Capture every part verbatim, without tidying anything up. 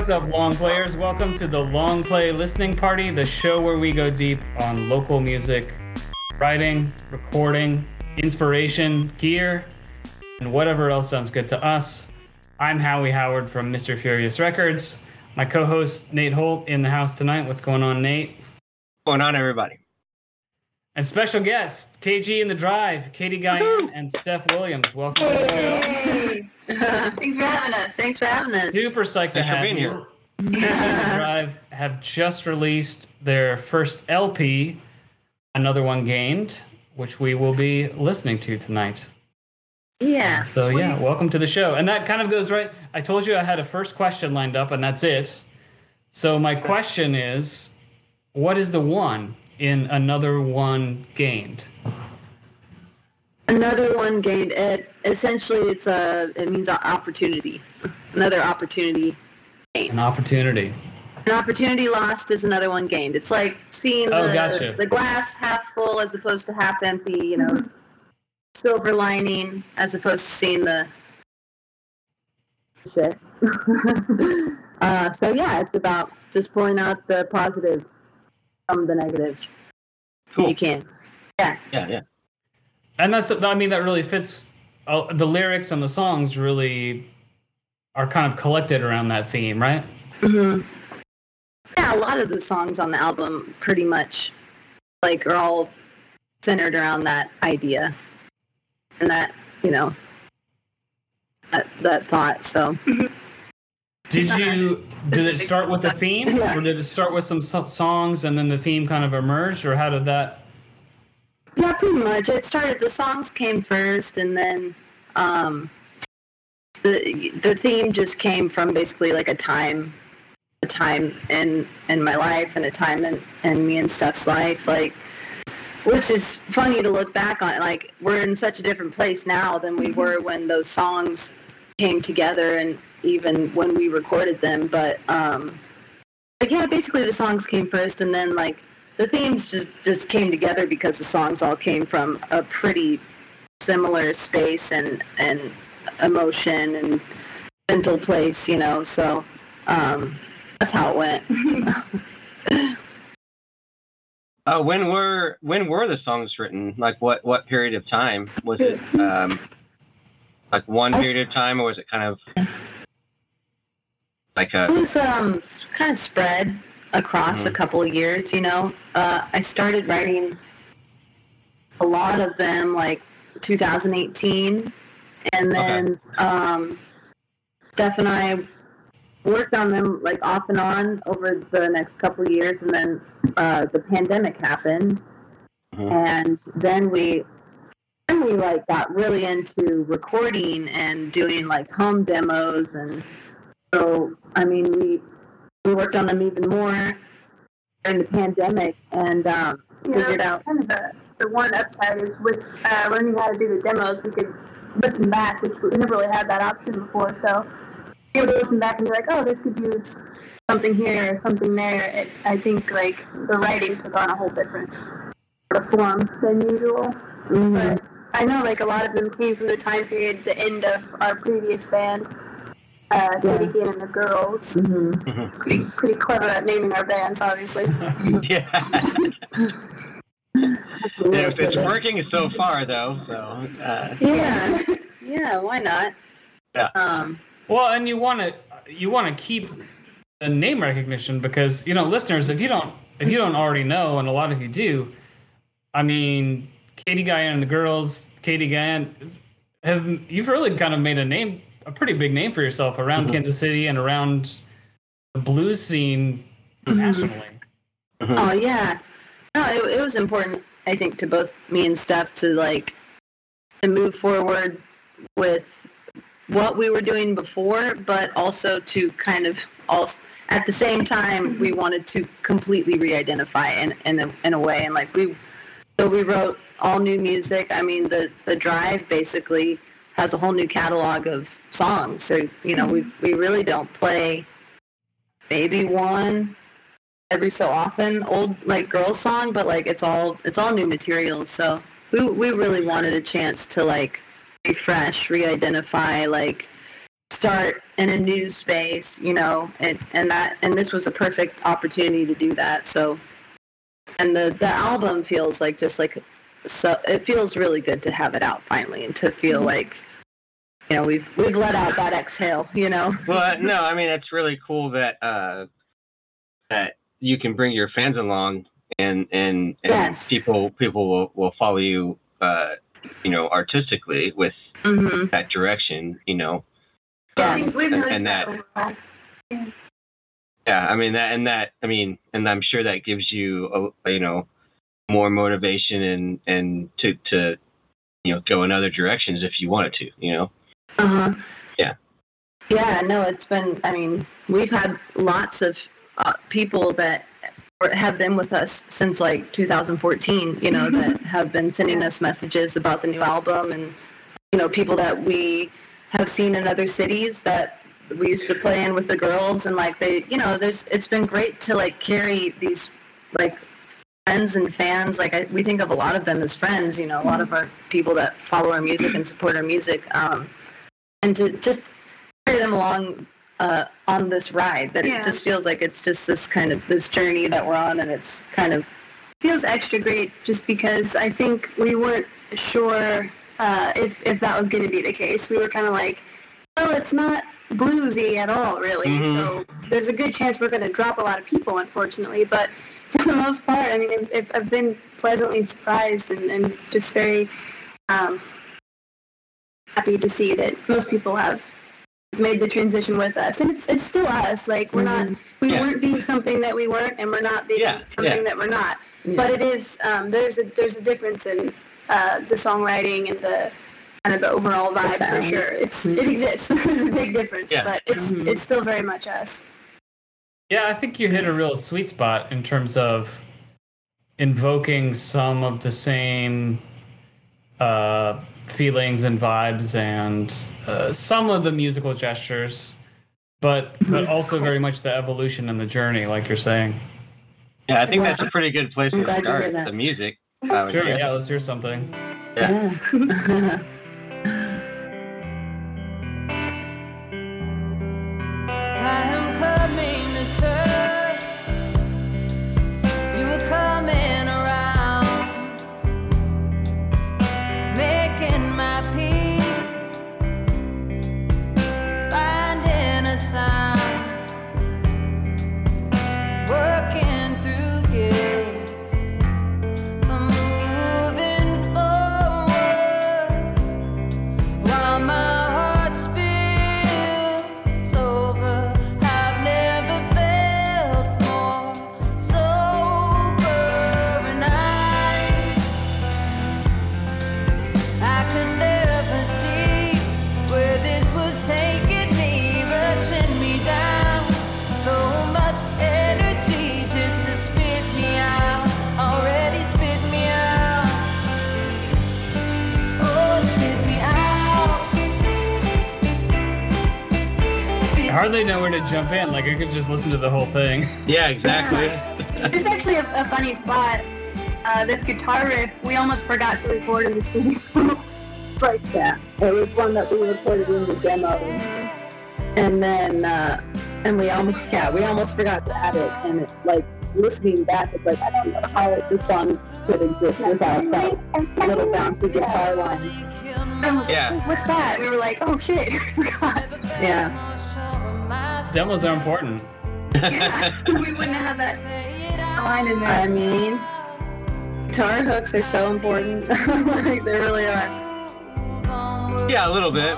What's up, long players? Welcome to the Long Play Listening Party, the show where we go deep on local music, writing, recording, inspiration, gear, and whatever else sounds good to us. I'm Howie Howard from Mister Furious Records. My co-host Nate Holt in the house tonight. What's going on, Nate? What's going on, everybody? And special guest, K G in the Drive, Katie Guyan and Steph Williams. Welcome to the show. Hey. Thanks for having us. Thanks for having us. Super psyched to Thanks for have being you. here. K G in the Drive have just released their first L P, Another One Gained, which we will be listening to tonight. Yeah. So sweet. yeah, welcome to the show. And that kind of goes right. I told you I had a first question lined up, and that's it. So my question is, what is the one in Another One Gained? Another one gained. It essentially it's a it means an opportunity. Another opportunity gained. An opportunity. An opportunity lost is another one gained. It's like seeing Oh, the, gotcha. the glass half full as opposed to half empty, you know. Silver lining as opposed to seeing the shit. uh, so yeah, it's about just pulling out the positive from the negative. Cool. You can. Yeah. Yeah, yeah. And that's, I mean, that really fits. Uh, the lyrics and the songs really are kind of collected around that theme, right? hmm Yeah, a lot of the songs on the album pretty much like are all centered around that idea and that, you know, that, that thought. So Did you, did it start with a theme, or did it start with some so- songs and then the theme kind of emerged, or how did that? yeah, pretty much. It started. The songs came first, and then um, the the theme just came from basically like a time, a time in in my life, and a time in, in me and Steph's life. Like, which is funny to look back on. Like, we're in such a different place now than we were when those songs came together, and even when we recorded them. But um, like, yeah, basically the songs came first, and then like. The themes just, just came together because the songs all came from a pretty similar space and, and emotion and mental place, you know, so um, that's how it went. Uh, when were when were the songs written? Like, what, what period of time was it? Um, like one period of time, or was it kind of like It a? was um, kind of spread across Mhm. a couple of years, you know. Uh, I started writing a lot of them like two thousand eighteen, and then um, Steph and I worked on them like off and on over the next couple of years, and then uh, the pandemic happened, Mhm. and then we then we like got really into recording and doing like home demos, and so I mean we. We worked on them even more during the pandemic, and um, Yeah, figured that's out. kind of the, the one upside is with uh, learning how to do the demos, we could listen back, which we never really had that option before. So be able to listen back and be like, oh, this could use something here or something there. It, I think like the writing took on a whole different sort of form than usual. Mhm. But I know like a lot of them came from the time period, the end of our previous band, uh, Katie Guyan and the Girls. Mhm. Pretty pretty clever at naming our bands, obviously. Yeah. If it's working so far, though, so uh, Yeah, yeah. Why not? Yeah. Um, Well, and you want to you want to keep the name recognition because, you know, listeners, if you don't if you don't already know, and a lot of you do, I mean, Katie Guyan and the Girls, Katie Guyan, have you've really kind of made a name, a pretty big name for yourself around Mhm. Kansas City and around the blues scene nationally. mhm. Oh yeah, no, it, it was important. I think to both me and Steph to like to move forward with what we were doing before, but also to kind of also at the same time we wanted to completely re-identify in in a, in a way, and like we so we wrote all new music. I mean the the Drive basically has a whole new catalog of songs. So you know we we really don't play maybe one every so often old like girl song, but like it's all it's all new material. So we we really wanted a chance to like refresh, re-identify, like start in a new space, you know, and, and that and this was a perfect opportunity to do that. So, and the, the album feels like just like so it feels really good to have it out finally and to feel like, you know, we've we've let out that exhale, you know. Well, no, I mean it's really cool that uh, that you can bring your fans along and and, and Yes. people people will, will follow you, uh, you know, artistically with Mm-hmm. that direction, you know. Yes. We've and, noticed and that that, overall. yeah, I mean that, and that, I mean, and I'm sure that gives you, a, you know, more motivation and and to to, you know, go in other directions if you wanted to, you know. Uh-huh. Yeah. Yeah, no, it's been, I mean, we've had lots of uh, people that have been with us since like two thousand fourteen, you know, that have been sending us messages about the new album, and, you know, people that we have seen in other cities that we used to play in with the girls, and like they, you know, there's, it's been great to like carry these like friends and fans. Like I, we think of a lot of them as friends, you know, a lot of our people that follow our music and support our music, um, and to just carry them along uh, on this ride. That Yeah. it just feels like it's just this kind of this journey that we're on, and it's kind of Feels extra great just because I think we weren't sure uh, if if that was going to be the case. We were kind of like, well, it's not bluesy at all, really. Mhm. So there's a good chance we're going to drop a lot of people, unfortunately. But for the most part, I mean, it was, it, I've been pleasantly surprised and, and just very um, happy to see that most people have made the transition with us, and it's it's still us. Like we're not, we Yeah. weren't being something that we weren't, and we're not being Yeah, something yeah. that we're not. Yeah. But it is um, there's a there's a difference in uh, the songwriting and the kind of the overall vibe for sound. sure. It's Mhm. it exists. There's a big difference, Yeah. but it's Mhm. it's still very much us. Yeah, I think you hit a real sweet spot in terms of invoking some of the same uh, feelings and vibes and uh, some of the musical gestures, but but also very much the evolution and the journey, like you're saying. Yeah, I think that's a pretty good place I'm to glad to hear start. that. The music. I would Sure, guess. yeah, let's hear something. Yeah. Yeah. I am coming to terms. You were coming around, making my peace, finding a sound, working through guilt, for moving forward, while my heart spills over. I've never felt more sober, and I I could never see where this was taking me, rushing me down. So much energy just to spit me out, already spit me out. Oh, spit me out. Spit I hardly know where to jump in. Like I could just listen to the whole thing. Yeah, exactly. This is actually a, a funny spot. Uh, this guitar riff, we almost forgot to record in the studio. It's like, Yeah, it was one that we recorded in the demo, and then uh, and we almost yeah we almost forgot to add it, and it, like listening back, it's like I don't know how the song could exist without that little bouncy guitar line. everyone was Yeah. like, what's that? We were like, oh shit, we forgot. Yeah, Demos are important. We wouldn't have that line in there. I mean, guitar hooks are so important. Like they really are. Yeah, a little bit.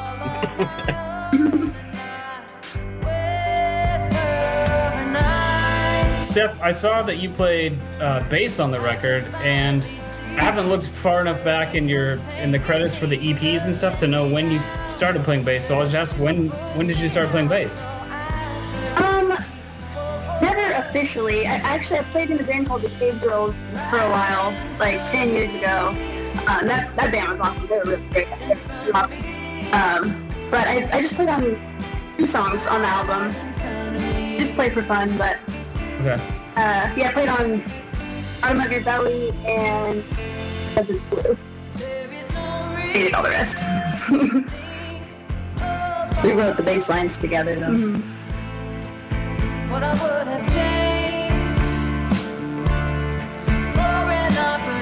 Steph, I saw that you played uh, bass on the record, and I haven't looked far enough back in your in the credits for the E Ps and stuff to know when you started playing bass. So I'll just ask, when when did you start playing bass? Um, never officially. I actually I played in a band called the Cave Girls for a while, like ten years ago. Uh, that that band was awesome. They were really great. Um, but I, I just played on two songs on the album. Just played for fun, but Okay. uh, yeah, I played on Bottom of Your Belly and Because It's Blue. Hated all the rest. We wrote the bass lines together though. Mhm. What I would have changed for an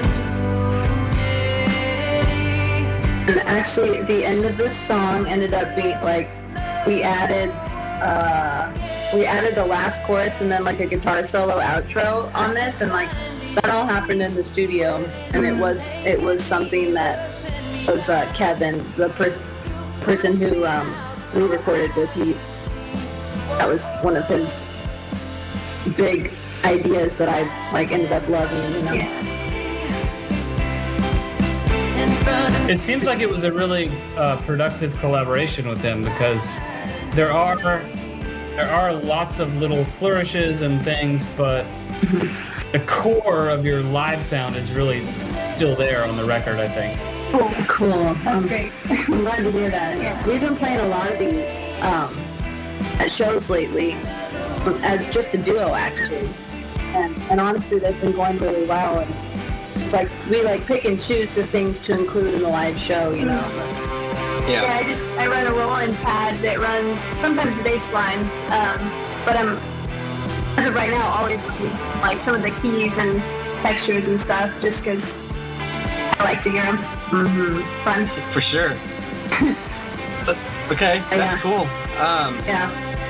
opportunity. And actually, the end of this song ended up being like we added uh, we added the last chorus and then like a guitar solo outro on this, and like that all happened in the studio, and it was it was something that was uh, Kevin, the per- person who um, we recorded with. He that was one of his big ideas that I like ended up loving. You know. Yeah. It seems like it was a really uh, productive collaboration with him because there are there are lots of little flourishes and things, but the core of your live sound is really still there on the record, I think. Cool. Cool. That's Um, great. I'm glad to hear that. Yeah. We've been playing a lot of these um, at shows lately as just a duo, actually. And, and honestly, they've been going really well. And it's like we like pick and choose the things to include in the live show, you know. Yeah, Yeah. I just I run a rolling pad that runs sometimes the bass lines, um, but I'm as of right now always running, like some of the keys and textures and stuff, just because I like to hear them. Mm-hmm. Fun. For sure. But- okay, that's Yeah. cool. Um, Yeah.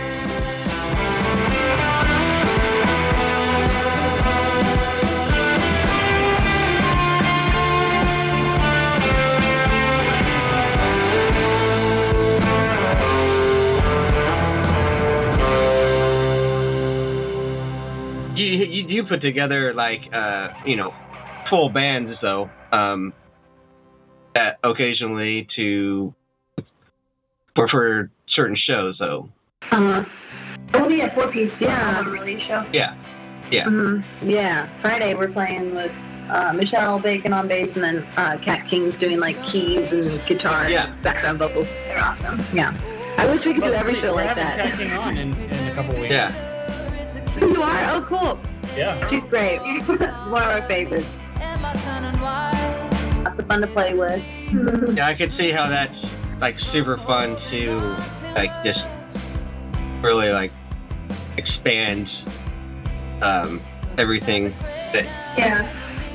you, you you put together like uh you know full bands though um that occasionally to for for certain shows though. Uh, We'll be a four piece, Yeah. yeah, album release show. Yeah. mhm. Yeah. Friday we're playing with uh, Michelle Bacon on bass, and then uh, Kat King's doing like keys and guitar Yeah. and background vocals. They're awesome. Yeah. I wish we could do Well, every sweet, show we're like having that. Kat King on in, in a couple weeks. Yeah. You are? Oh, cool. Yeah. She's great. One of our favorites. Am I turning white? Lots of fun to play with. Yeah, I could see how that's like super fun to like just really like expand um everything that Yeah.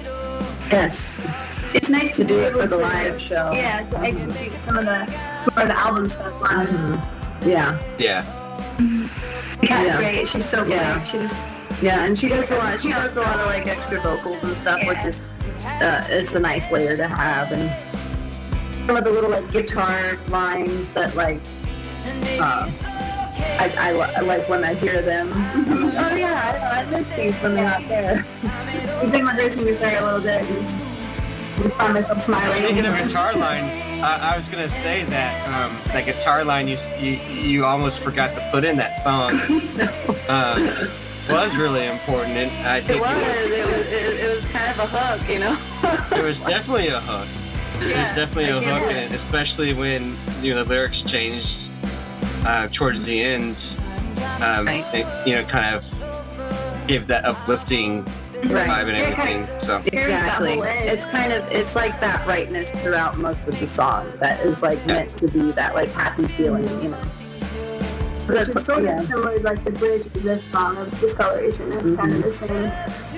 Yes. It's nice To to do be it able for the to, live show. Yeah, to execute some of the some of the album stuff live. Mhm. Yeah. yeah. Kat's Yeah. great. She's so great. Yeah. She just Yeah, and she does a lot. She does a lot of like extra vocals and stuff, which is uh, it's a nice layer to have. And some of the little like guitar lines that like uh, I, I, li- I like when I hear them. I'm like, oh yeah, I, I miss these when they're not there. we've been rehearsing this very a little bit and just found myself smiling. Speaking of guitar line, I, I was gonna say that um, that guitar line you, you you almost forgot to put in that song um, was really important, and I It think was. it It was. It, it was kind of a hook, you know. was, it was definitely a hook. It was definitely a Yeah. hook, and especially when you know the lyrics changed uh, towards the end. Um, Right. and, you know, kind of give that uplifting Right. vibe and Yeah, everything. So Exactly. Carries that whole It's kind of it's like that rightness throughout most of the song that is like Yeah. meant to be that like happy feeling, you know. Which That's is sort yeah. of similar to like the bridge of this song of Discoloration. It's kind of the same.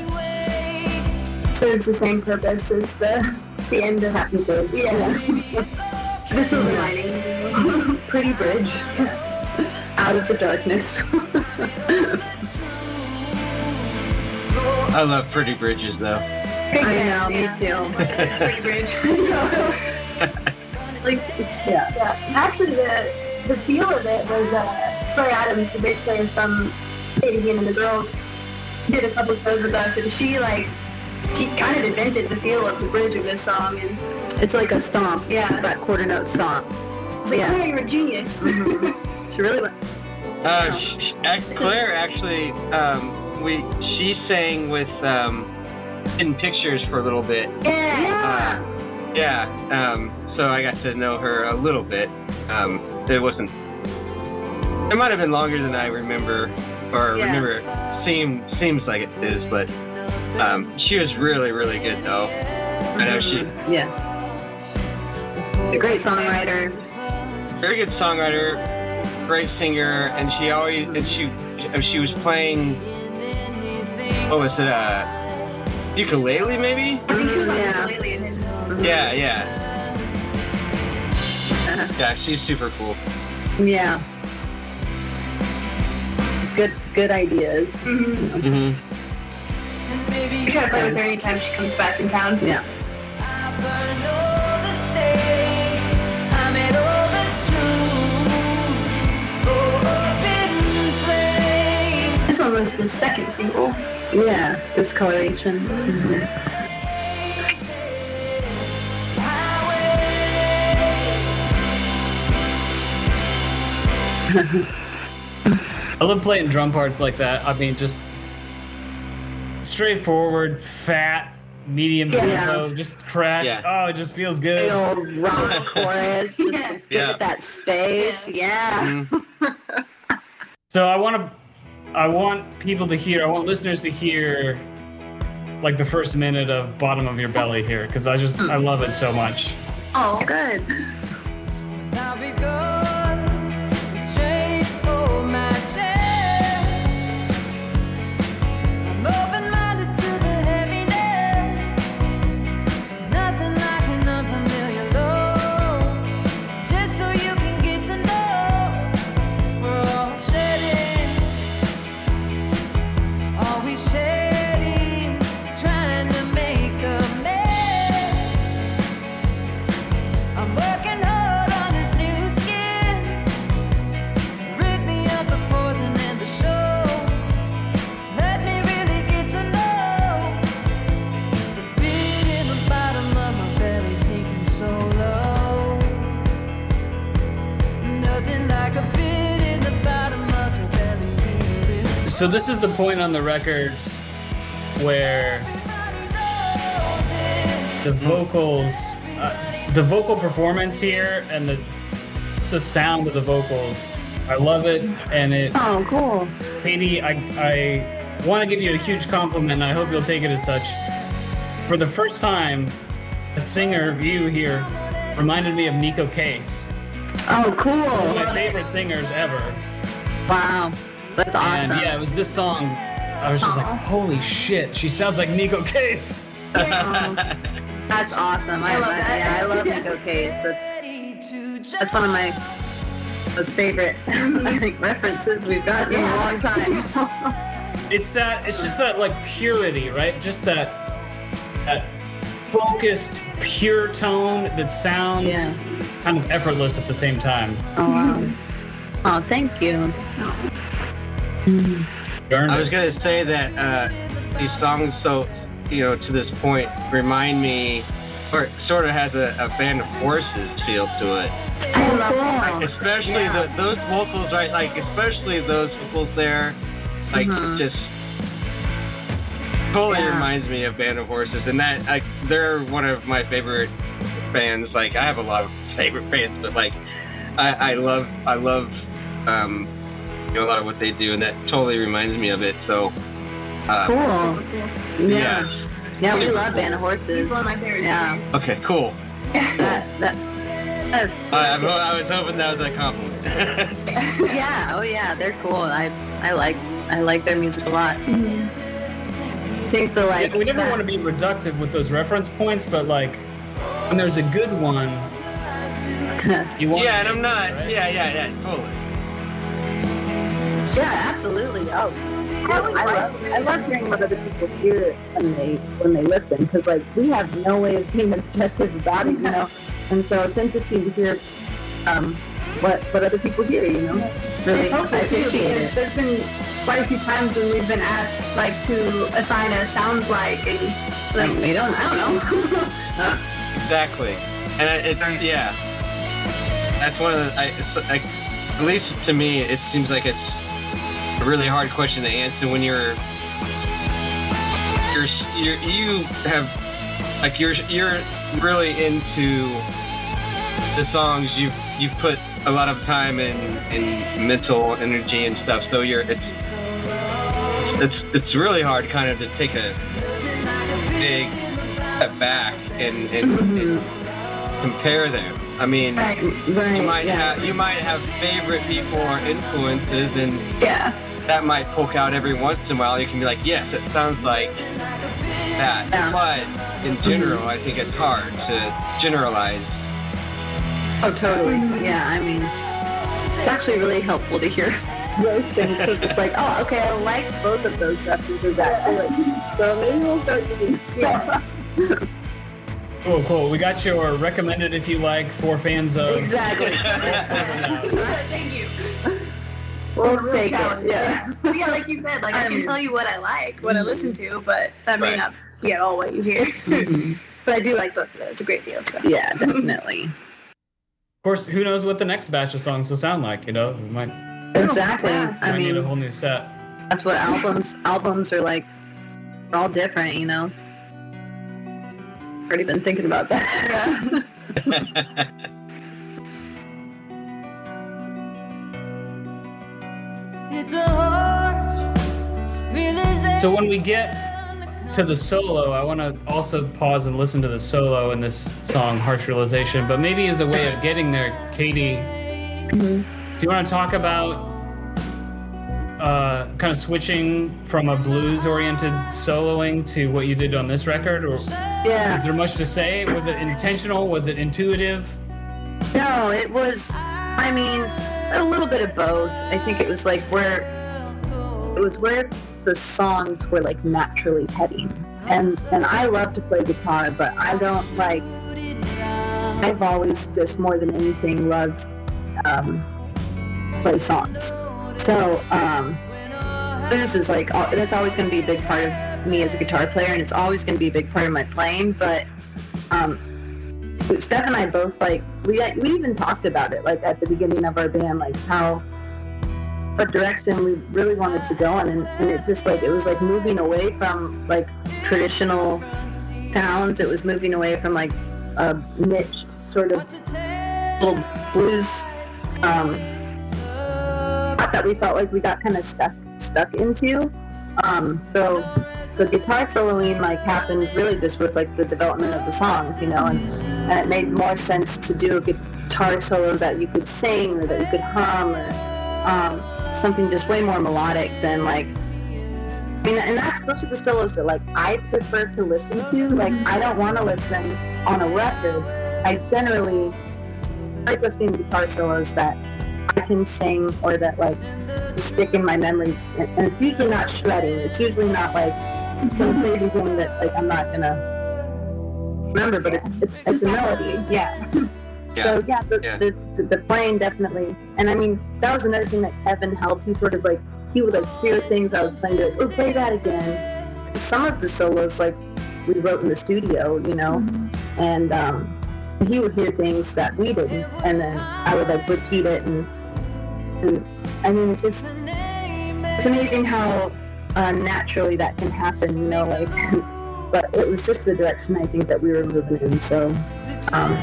Serves the same purpose as the the end of Happy Bird. Yeah. The silver lining. Pretty bridge. Out of the darkness. I love Pretty Bridges though. I know, me too. Pretty bridge. Like yeah. Yeah. Actually, the the feel of it was uh, Claire Adams, the bass player from Katie Bean and the Girls, did a couple shows with us, and she like she kind of invented the feel of the bridge of this song, and It's like a stomp. Yeah. That quarter note stomp. I was like, Yeah. Claire, you're a genius. She really went. Uh, sh- sh- ac- Claire actually, um, we she sang with um, Hidden Pictures for a little bit. Yeah. Uh, yeah, um, so I got to know her a little bit. Um, it wasn't. It might have been longer than I remember, or Yes. remember. Seem seems like it is, but um, she was really really good though. I know she Yeah. A great songwriter. very good songwriter. great singer, and she always and she she was playing. What was it? Uh, ukulele, maybe? I think she was on Yeah. ukulele in it. Yeah, yeah. Yeah, she's super cool. Yeah. It's good, good ideas. Mm-hmm. We try to play with her anytime she comes back in town. Yeah. I burned all the stakes. I made all the truths. Forbidden flames. This one was the second single. Yeah. Discoloration. Mhm. I love playing drum parts like that. I mean, just straightforward, fat, medium Yeah. tempo, just crash. Yeah. Oh, it just feels Big good. old rock chorus. Just Yeah. give Yeah. it that space. Yeah. So I want to, I want people to hear, I want listeners to hear, like the first minute of "Bottom of Your Belly" here, because I just, I love it so much. Oh, good. Now we go straight for my chest. I'm open-minded to the heaviness. Nothing like an unfamiliar low. Just so you can get to know we're all shedding. Are we shedding? Trying to make a mess. I'm working hard on this new skin. Rid me of the poison and the show. Let me really get to know the beat in the bottom of my belly sinking so low. Nothing like a beat in the bottom of your belly. Hear it. So this is the point on the record where Everybody knows it. the vocals, uh, the vocal performance here, and the the sound of the vocals, I love it, and it. Oh, cool. Katie, I, I want to give you a huge compliment, and I hope you'll take it as such. For the first time, a singer, you here, reminded me of Nico Case, Oh, one of cool. my favorite singers ever. Wow. That's awesome. And yeah, it was this song. I was just like, holy shit, she sounds like Nico Case. That's awesome. I, I love I, that. yeah, I love Nico Case. That's that's one of my most favorite I think references we've gotten in a long time. It's that, it's just that like purity, right? Just that, that focused, pure tone that sounds Yeah. kind of effortless at the same time. Oh wow. Oh, thank you. You earned I was it. gonna say that uh, these songs, so you know, to this point, remind me, or sort of has a, a Band of Horses feel to it. I love that. Especially Yeah. the, those vocals, right? Like, especially those vocals there, like, Mhm. just totally Yeah. reminds me of Band of Horses, and that, like, they're one of my favorite bands. Like, I have a lot of favorite bands, but like, I, I love, I love, um, you know, a lot of what they do, and that totally reminds me of it. So, uh, Cool. yeah. Yeah. Yeah, we love Band of Horses. He's one of my favorite Yeah. singers. Okay, cool. That, that, that, I, I'm, I was hoping that was a compliment. yeah, oh yeah, they're cool. I I like I like their music a lot. I think the like Yeah, we never that- want to be reductive with those reference points, but like when there's a good one, you want. Yeah, to and I'm make it, not. right? Yeah, yeah, yeah, totally. yeah, absolutely. Oh, I love, I love hearing what other people hear when they when they listen, because like we have no way of being objective about it, you know. And so it's interesting to hear um, what what other people hear, you know. Really, It's helpful I too appreciate because it. there's been quite a few times when we've been asked like to assign a sounds like and like we don't. I don't know. Exactly. And it- it's yeah. That's one of the. I, it's, like, at least to me, it seems like it's a really hard question to answer when you're you're you're you have like you're you're really into the songs. You've you've put a lot of time and and mental energy and stuff. So you're it's it's it's really hard kind of to take a big step back and and, and compare them. I mean, Right. Right. you might yeah. have you might have favorite people or influences, and Yeah. that might poke out every once in a while. You can be like, yes, it sounds like that. Yeah. But in general, I think it's hard to generalize. Oh, totally. Yeah, I mean, it's actually really helpful to hear those things because it's like, oh, okay, I like both of those references actually. So maybe we'll start using. Yeah. Cool, cool. We got your recommended if you like for fans of. Exactly. Thank you. We'll Real take it. challenge, Yeah. But yeah, like you said, like I can Um, tell you what I like, what I listen to, but that may Right. not be at all what you hear. Mhm. But I do like both of those. It's a great deal. So. Yeah, definitely. Of course, who knows what the next batch of songs will sound like? You know, we might, Exactly. Yeah. I might need a mean, whole new set. that's what albums albums are like. They're all different, you know. Already been thinking about that. Yeah. It's a harsh realization. So when we get to the solo, I want to also pause and listen to the solo in this song, Harsh Realization. But maybe as a way of getting there, Katie, do you want to talk about uh, kind of switching from a blues-oriented soloing to what you did on this record? Or is Yeah. there much to say? Was it intentional? Was it intuitive? No, it was. I mean, a little bit of both. I think it was like where it was where the songs were like naturally heading, and and I love to play guitar, but I don't like. I've always just more than anything loved um, play songs. So um, blues is like al- that's always going to be a big part of me as a guitar player, and it's always going to be a big part of my playing. But um, Steph and I both like we we even talked about it like at the beginning of our band, like how what direction we really wanted to go in, and, and it just like it was like moving away from like traditional sounds. It was moving away from like a niche sort of little blues um, that we felt like we got kind of stuck stuck into. Um, so the guitar soloing like happened really just with like the development of the songs, you know, and, and it made more sense to do a guitar solo that you could sing or that you could hum or um, something just way more melodic than like. I mean, and that's those are the solos that like I prefer to listen to. Like I don't want to listen on a record. I generally like listening to guitar solos that I can sing or that like stick in my memory, and, and it's usually not shredding. It's usually not like some crazy thing that like I'm not gonna remember, but it's it's, it's a melody. Yeah. So yeah, the, Yeah. The, the the playing definitely, and I mean that was another thing that Kevin helped. He sort of like he would like hear things I was playing, like, oh, play that again. Some of the solos like we wrote in the studio, you know, and um, he would hear things that we didn't, and then I would like repeat it, and, and I mean it's just it's amazing how uh, naturally that can happen, you know, like. But it was just the direction I think that we were moving in, so. Um,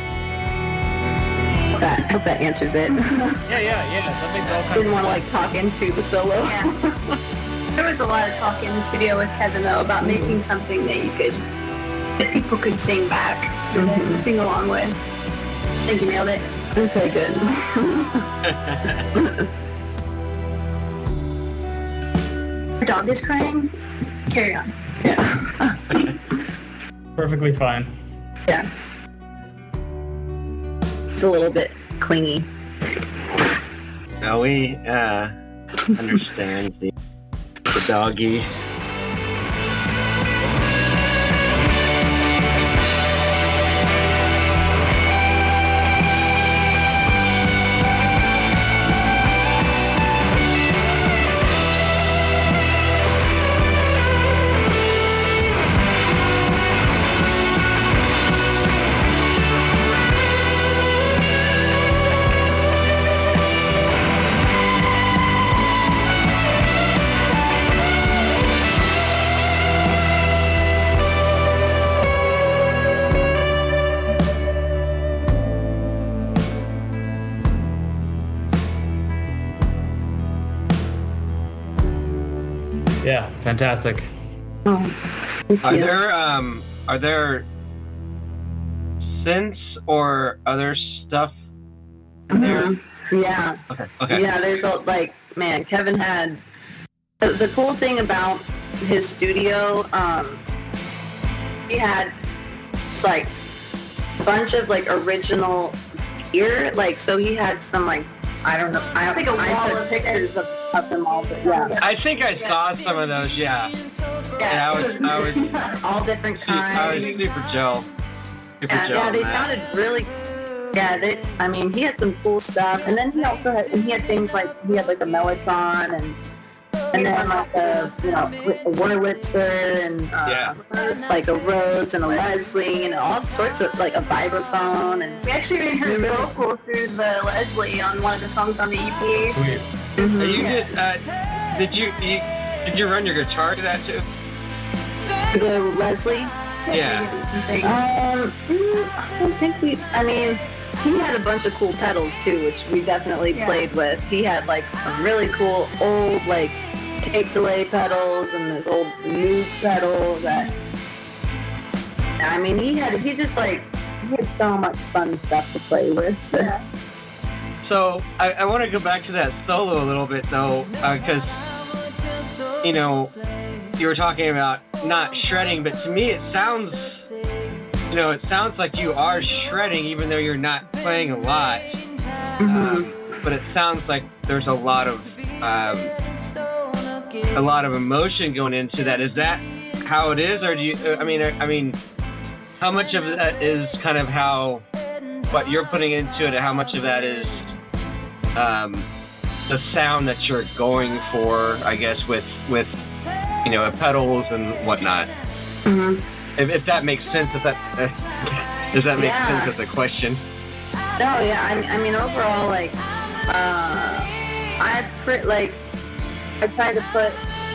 That, I hope that answers it. Yeah, yeah, yeah. That makes all kinds Didn't of want to like sense. talk into the solo. Yeah. There was a lot of talk in the studio with Kevin though about making something that you could that people could sing back and Mhm. sing along with. I think you nailed it. Okay, good. Your dog is crying. Carry on. Yeah. Perfectly fine. Yeah. It's a little bit clingy. No, we uh, understand the, the doggy. Yeah, fantastic. Oh, thank Are you. there um are there synths or other stuff in there? Mhm. Yeah. Okay. Okay. Yeah, there's a, like, man, Kevin had, the, the cool thing about his studio, um, he had, it's like, a bunch of, like, original gear, like, so he had some, like, I don't know, I, It's like a I wall took of pictures of, of them all, but yeah. I think I saw some of those. Yeah. Yeah, I was. I was. all different I was kinds. super Joe. Super Yeah, Joe. yeah, on they that. sounded really. Yeah, they. I mean, he had some cool stuff, and then he also had. And he had things like he had like a Mellotron, and and then like a you know a Wurlitzer, and uh, Yeah. like a Rose and a Leslie, and all sorts of like a vibraphone, and We actually even heard vocal through the Leslie on one of the songs on the E P. Sweet. So you did. Uh, did you, you? Did you run your guitar to that too? the Leslie. Yeah. Um, mm, I don't think we. I mean, he had a bunch of cool pedals too, which we definitely Yeah. played with. He had like some really cool old like tape delay pedals and this old new pedal that. I mean, he had he just like he had so much fun stuff to play with. Yeah. So I, I want to go back to that solo a little bit though, because you know you were talking about not shredding, but to me it sounds, you know, it sounds like you are shredding even though you're not playing a lot. Um, but it sounds like there's a lot of um, a lot of emotion going into that. Is that how it is, or do you? I mean, I mean, how much of that is kind of how what you're putting into it, and how much of that is um, the sound that you're going for? I guess with with you know pedals and whatnot. Mm-hmm. If, if that makes sense, if that does that make Yeah. sense as a question? No, yeah, I, I mean, overall, like, uh, I pre- like, I try to put,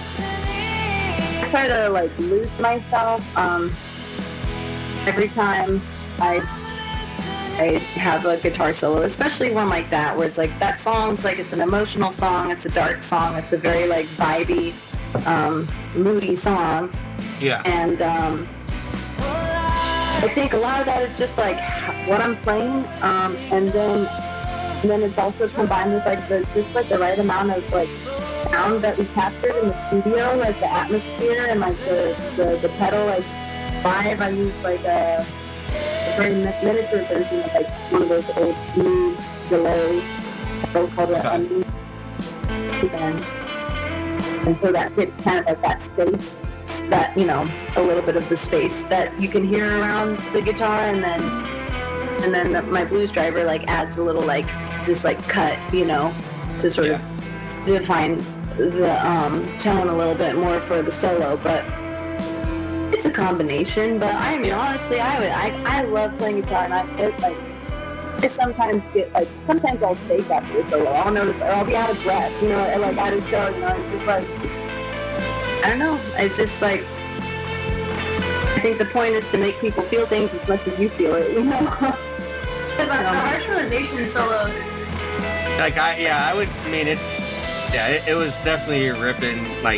I try to, like, lose myself, um, every time I, I have a guitar solo, especially one like that, where it's like, that song's, like, it's an emotional song, it's a dark song, it's a very, like, vibey, um, moody song, Yeah. and, um, I think a lot of that is just like what I'm playing, um, and then and then it's also combined with like the just like the right amount of like sound that we captured in the studio, like the atmosphere and like the the, the pedal like live. I use like a, a very mi- miniature version of like one of those old new delay pedals called a Okay. um, and and so that fits kind of like that space. That, you know, a little bit of the space that you can hear around the guitar, and then and then the, my blues driver like adds a little like just like cut, you know, to sort Yeah. of define the um, tone a little bit more for the solo. But it's a combination. But I mean, honestly, I would I, I love playing guitar, and I it, like I sometimes get like sometimes I'll fake after a solo. I'll notice, or I'll be out of breath, you know, and like at a show, you know, it's just like. I don't know. It's just like I think the point is to make people feel things as much as you feel it. You know. Because the harsh realization solos, Like I, yeah, I would. I mean, it's yeah, it, it was definitely ripping. Like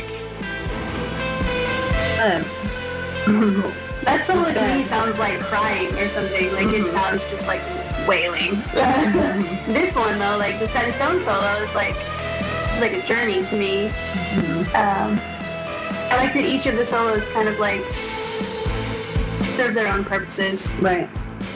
Um, that solo to me sounds like crying or something. Like it sounds just like wailing. This one though, like the Set in Stone solo, is like it's like a journey to me. Um, I like that each of the solos kind of like serve their own purposes right.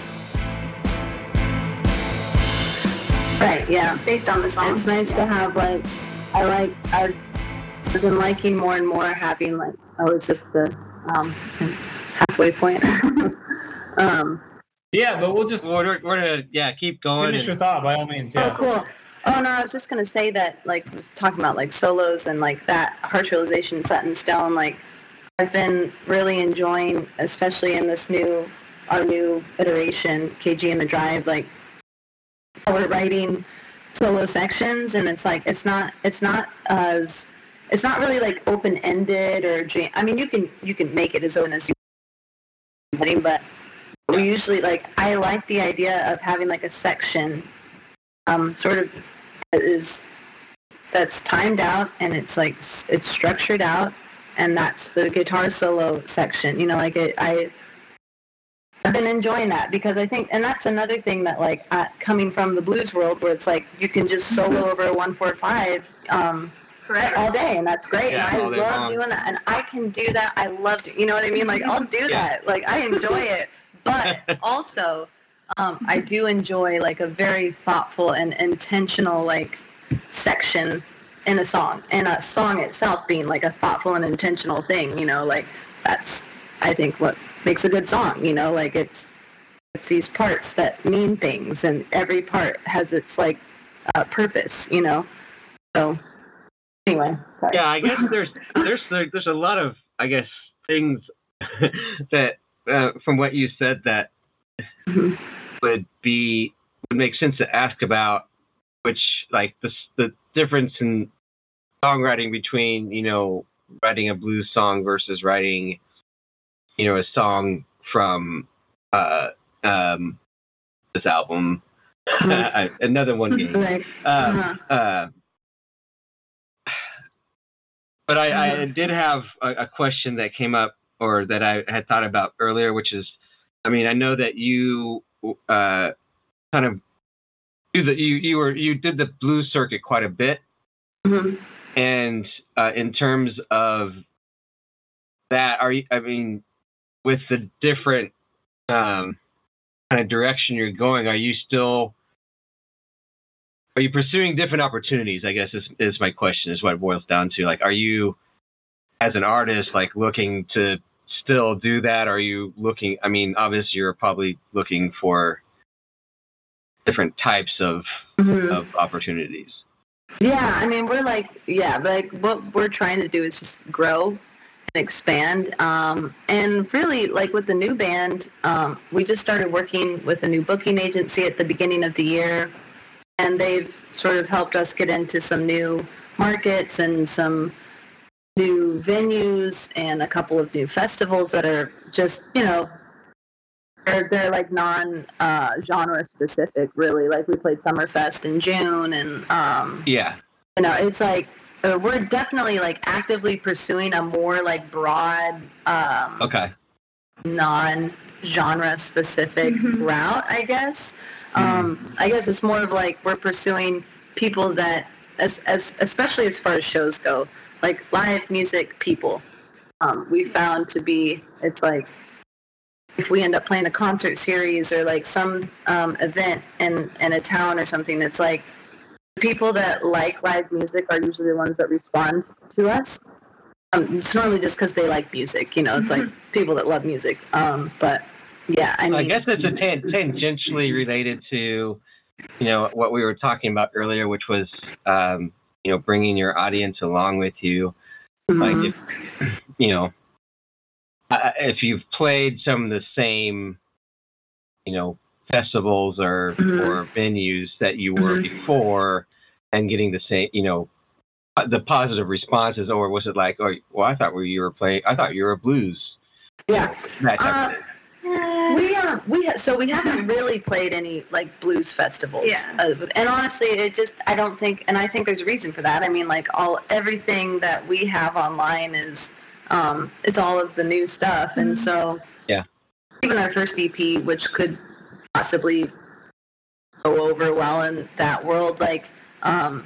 Right. Yeah. based on the song. It's nice to have like I like I've been liking more and more having like oh is this the um halfway point? um. Yeah, but we'll just we're, we're gonna yeah keep going. finish your And, thought by all means. Oh, Yeah. cool. Oh, no, I was just going to say that, like, I was talking about, like, solos and, like, that harsh realization set in stone. Like, I've been really enjoying, especially in this new, our new iteration, K G and the Drive, like, how we're writing solo sections, and it's, like, it's not, it's not as, it's not really, like, open-ended or, jam- I mean, you can, you can make it as open as you want, but we usually, like, I like the idea of having, like, a section Um, sort of is that's timed out, and it's like s- it's structured out, and that's the guitar solo section. You know, like it, I I've been enjoying that because I think, and that's another thing that like uh, coming from the blues world where it's like you can just solo over a one four five um, Forever. all day, and that's great. Yeah, and all I day love long. doing that, and I can do that. I love, do, you know what I mean? Like I'll do Yeah. that. Like I enjoy it, but also um, I do enjoy like a very thoughtful and intentional like section in a song, and a song itself being like a thoughtful and intentional thing. You know, like that's I think what makes a good song, you know, like it's it's these parts that mean things, and every part has its like uh, purpose, you know. So anyway, sorry. Yeah, I guess there's there's there's a lot of I guess things that uh, from what you said that Mhm. would be would make sense to ask about, which like the the difference in songwriting between you know writing a blues song versus writing you know a song from uh um this album. Mhm. Another one game. Like, Um, uh-huh. uh, but I, I did have a, a question that came up, or that I had thought about earlier, which is, I mean, I know that you uh, kind of do the you you were you did the blues circuit quite a bit, Mhm. and uh, in terms of that, are you? I mean, with the different um, kind of direction you're going, are you still are you pursuing different opportunities? I guess is is my question. Is what it boils down to. Like, are you as an artist like looking to still do that? Are you looking? I mean, obviously, you're probably looking for different types of Mhm. of opportunities. Yeah, I mean, we're like, yeah, but like what we're trying to do is just grow and expand. Um, and really, like with the new band, um, we just started working with a new booking agency at the beginning of the year, and they've sort of helped us get into some new markets and some new venues and a couple of new festivals that are just, you know, they're, they're like non uh, genre specific, really. Like we played Summerfest in June, and um, Yeah. you know, it's like uh, we're definitely like actively pursuing a more like broad, um, Okay. non-genre specific Mhm. route, I guess. Um, I guess it's more of like we're pursuing people that, as, as especially as far as shows go, like live music people. Um, we found to be it's like if we end up playing a concert series or like some um, event in in a town or something, it's like people that like live music are usually the ones that respond to us. Um, it's normally just because they like music, you know. It's like people that love music. Um, but yeah, I mean, I guess it's a tan- tangentially related to, you know, what we were talking about earlier, which was, um, you know, bringing your audience along with you. Like, mhm. if, you know, uh, if you've played some of the same, you know, festivals or Mhm. or venues that you were Mhm. before, and getting the same, you know, uh, the positive responses, or was it like, oh, well, I thought you were playing, I thought you were a blues, Yeah. that type Uh, of thing. We um we ha- so we haven't really played any like blues festivals. Yeah. Uh, and honestly, it just I don't think, and I think there's a reason for that. I mean, like all everything that we have online is um it's all of the new stuff, and so Yeah. even our first E P, which could possibly go over well in that world, like um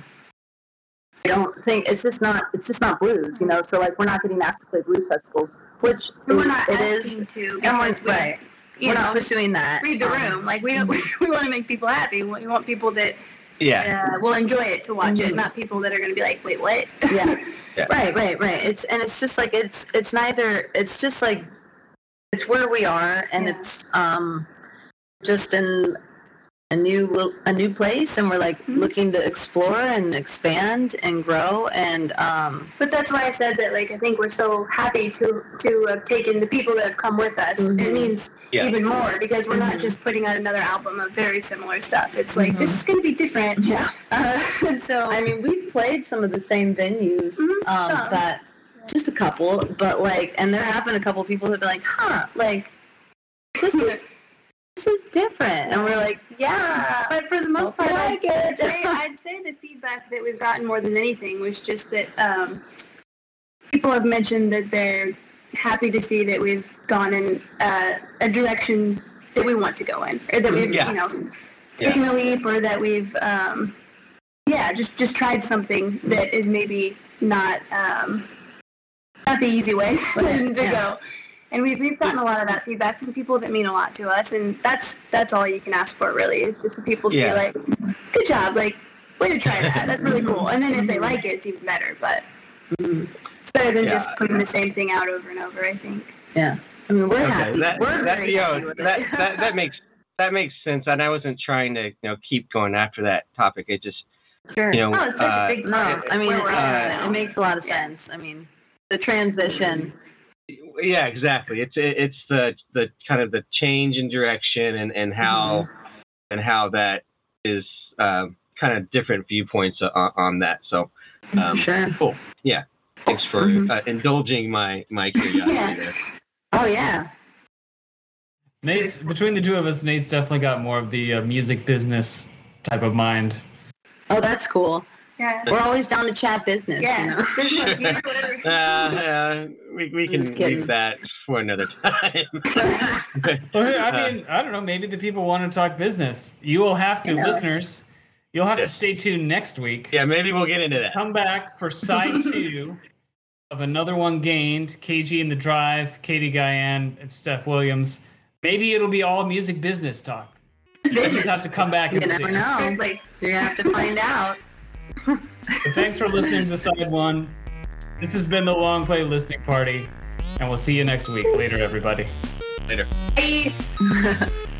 I don't think it's just not it's just not blues, you know. So like we're not getting asked to play blues festivals, which And we're not it asking is. to And we're, because we, right. you We're know, not pursuing that. read the Um, room. Like we don't, we, want to make people happy. We want, we want people that Yeah. uh, will enjoy it to watch it, Mhm. not people that are going to be like, wait, what? Yeah. Yeah. Right, right, right. It's and it's just like it's it's neither it's just like it's where we are, and Yeah. it's um just in a new lit- a new place, and we're like Mhm. looking to explore and expand and grow, and um But that's why I said that. Like I think we're so happy to to have taken the people that have come with us. Mhm. It means Yeah. even more because we're not Mhm. just putting out another album of very similar stuff. It's like Mhm. this is going to be different. yeah. Uh, so I mean, we've played some of the same venues, Mhm, um, some. that just a couple, but like, and there have been a couple people who've been like, "Huh, like this is this is different," and we're like, "Yeah." But for the most Okay, part, I I'd, get I'd, it. say, I'd say the feedback that we've gotten more than anything was just that um, people have mentioned that they're happy to see that we've gone in uh, a direction that we want to go in, or that we've, Yeah. you know, Yeah. taken a leap, or that we've, um, yeah, just just tried something that is maybe not um, not the easy way to Yeah. go. And we've we've gotten a lot of that feedback from people that mean a lot to us, and that's that's all you can ask for, really. Is just for people to Yeah. be like, "Good job, like, way to try that. That's really cool." And then if they like it, it's even better. But it's better than Yeah. just putting the same thing out over and over, I think. Yeah. I mean, we're Okay, happy. that, we're that, very you know, happy with that, it. that that makes that makes sense, and I wasn't trying to you know keep going after that topic. It just Sure. you know Oh, it's such uh, a big No, part of I mean, where we're uh, at now. it makes a lot of Yeah. sense. I mean, the transition. yeah, exactly. It's it, it's the the kind of the change in direction and and how and how that is um, kind of different viewpoints on, on that. So um, Sure. cool. Yeah. Thanks for Mhm. uh, indulging my my curiosity Yeah. there. Oh, yeah. Nate's between the two of us. Nate's definitely got more of the uh, music business type of mind. Oh, that's cool. Yeah. We're always down to chat business, Yeah. you know? Business, gear, whatever. Uh, uh, we we can Just kidding. leave that for another time. Well, I Uh, mean, I don't know. Maybe the people want to talk business. You will have to, Yeah. listeners. You'll have Yeah. to stay tuned next week. yeah, maybe we'll get into that. Come back for side two of Another One Gained. K G in the Drive, Katie Guyan, and Steph Williams. Maybe it'll be all music business talk. You just have to come back You and see. never know. Strictly. You're going to have to find out. But thanks for listening to side one. This has been the Long Play Listening Party, and we'll see you next week. Later, everybody. Later. Bye.